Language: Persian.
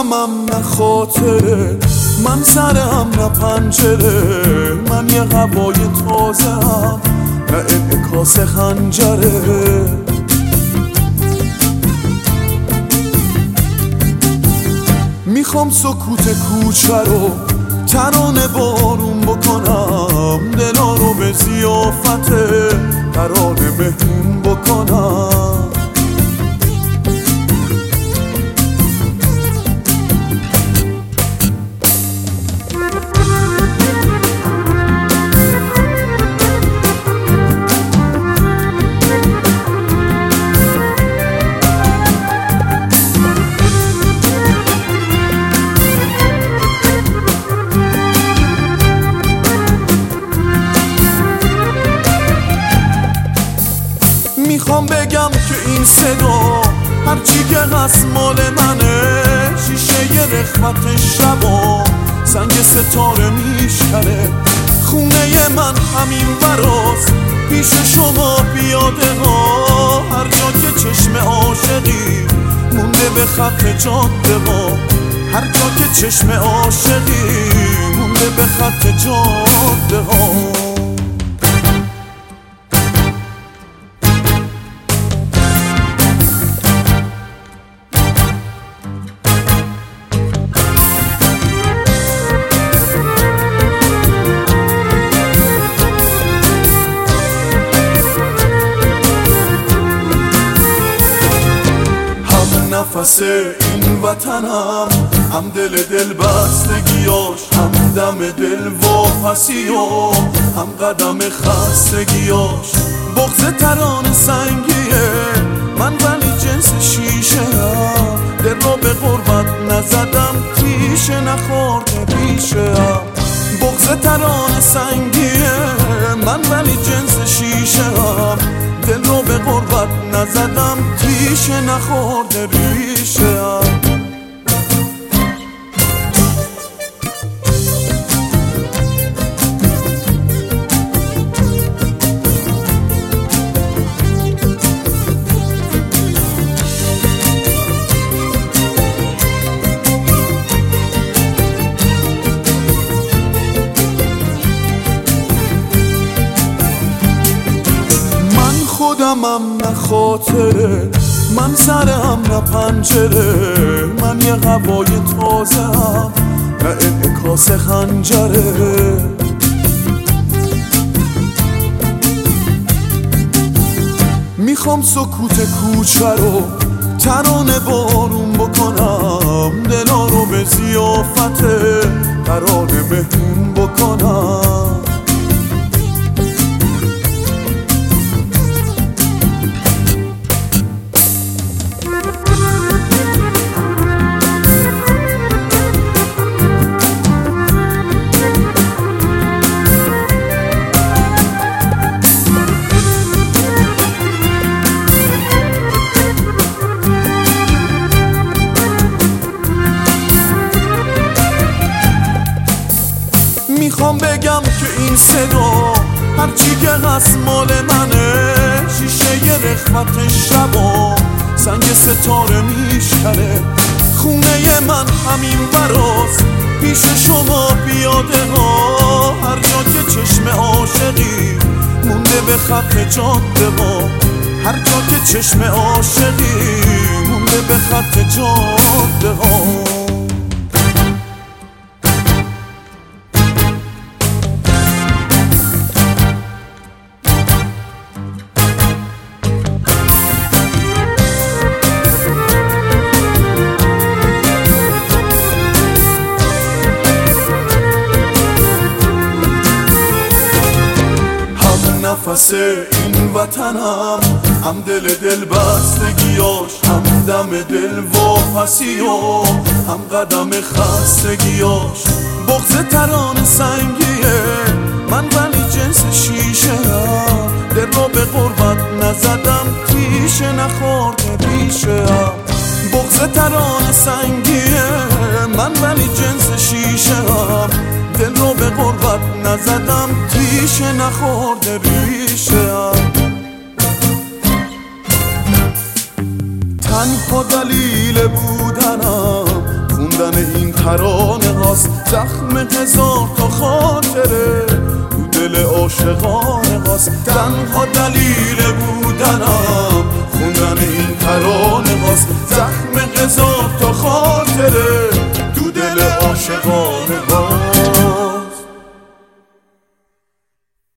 خودمم نه خاطره، من سرم نه پنجره، من یه هوای تازه هم نه انعکاس خنجره. میخوام سکوت کوچه رو ترانه بارون بکنم، دلا رو به ضیافت ترانه مهمون بکنم. میخوام بگم که این صدا هرچی که هست مال منه، شیشه ی رخوت شبا سنگ ستاره میشکنه. خونه من همین براست پیش شما پیاده ها، هر جا که چشم عاشقی مونده به خط جاده ها، هر جا که چشم عاشقی مونده به خط جاده ها. نفس این وطنم، هم دل بستگیاش، هم دم دل واپسیو، هم قدم خستگیاش. بغض ترانه سنگیه من ولی جنس شیشه هم، دل رو به غربت نزدم تیشه نخورده پیشه هم. بغض ترانه سنگیه من ولی جنس شیشه هم، دل رو به غربت نزدم تیشه نخورده ریشه هم. خودمم نه خاطره، من سرم نه پنجره، من یه هوای تازه هم نه انعکاس خنجره. میخوام سکوت کوچه رو ترانه بارون بکنم، دلا رو به ضیافت ترانه مهمون بکنم. میخوام بگم که این صدا هرچی که هست مال منه، شیشه ی رخوت شبا سنگ ستاره میشکنه. خونه من همین براست پیش شما پیاده ها، هر جا که چشم عاشقی مونده به خط جاده ها، هر جا که چشم عاشقی مونده به خط جاده ها. نفس این وطنم، هم دل بستگیاش، هم دم دل واپسیو، هم قدم خستگیاش. بغض ترانه سنگیه من ولی جنس شیشه هم، دل رو به غربت نزدم تیشه نخورده پیشه هم. بغض ترانه سنگیه من ولی جنس شیشه هم، دل رو به غربت نزدم تیشه نخورده ریشه هم. تنها دلیل بودنم خوندن خوندن این ترانه هاست زخم هزار تا خاطره تو دل عاشقانه هاست تنها دلیل بودنم خوندن این ترانه هاست زخم هزار تا خاطره